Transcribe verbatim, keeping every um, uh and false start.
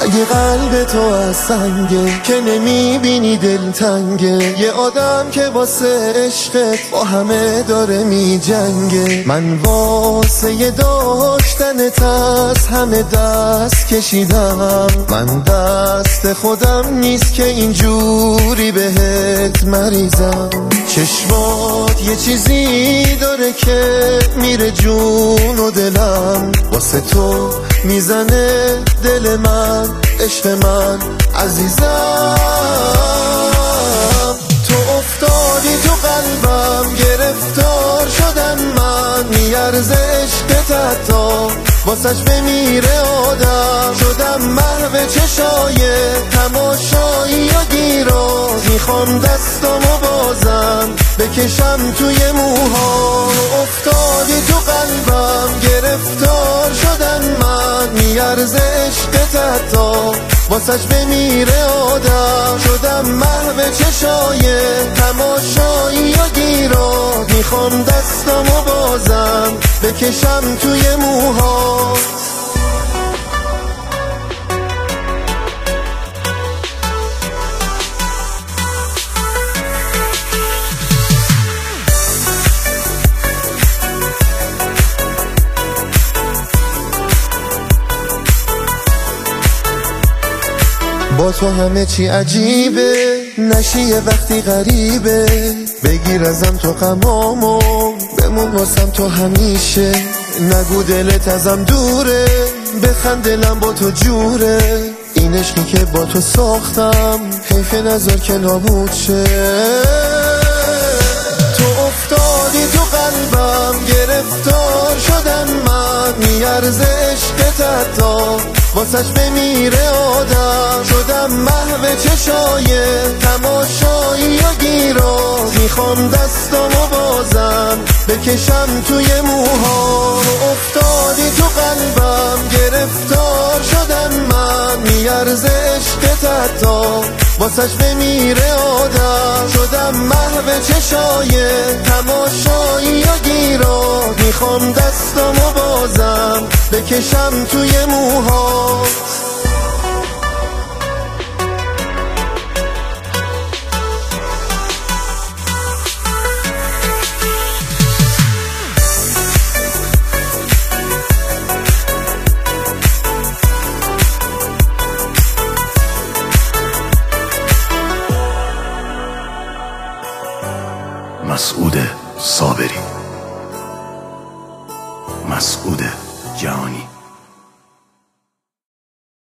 مگه قلب تو از سنگه که نمیبینی دلتنگه؟ یه آدم که واسه عشقت با همه داره میجنگه. من واسه داشتنت از همه دست کشیدم، من دست خودم نیست که اینجوری بهت مریضم. چشمات یه چیزی داره که میره جون و دلم، واسه تو میزنه دل من، عشق من عزیزم. تو افتادی تو قلبم، گرفتار شدم من، میارزه عشقت حتی واسش بمیره آدم. شدم محو چشای تماشایی و گیراز، میخوام دستامو بازم بکشم توی موها. افتادی تو قلبم، گرفتار شدم من، میارزه عشقت حتی واسش بمیره آدم. شدم محو چشای تماشایی و گیراز، میخوام دستامو بازم بکشم توی موها. با تو همه چی عجیبه، نشی یه وقتی غریبه. بگیر ازم تو غمامو، بمون واسم تو همیشه. نگو دلت ازم دوره، بخند دلم با تو جوره. این عشقی که با تو ساختم، حیف نذار که نابود شه. تو افتادی تو قلبم، گرفتار شدم من، میارزه عشقت حتی واسش بمیره آدم. شدم محو چشای تماشایی و گیراز، میخوام دستامو بازم بکشم توی موها. افتادی تو قلبم، گرفتار شدم من، میارزه عشقت حتی واسش بمیره آدم. شدم محو چشای تماشایی و گیراز، میخوام دستامو بازم بکشم توی موها.